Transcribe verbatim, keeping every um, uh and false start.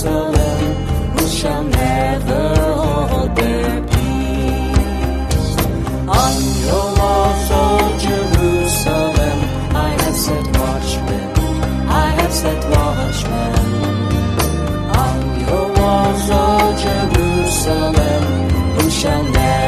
Jerusalem, who shall never hold their peace. On your walls, O Jerusalem, I have set watchmen, I have set watchmen. On your walls, O Jerusalem, who shall never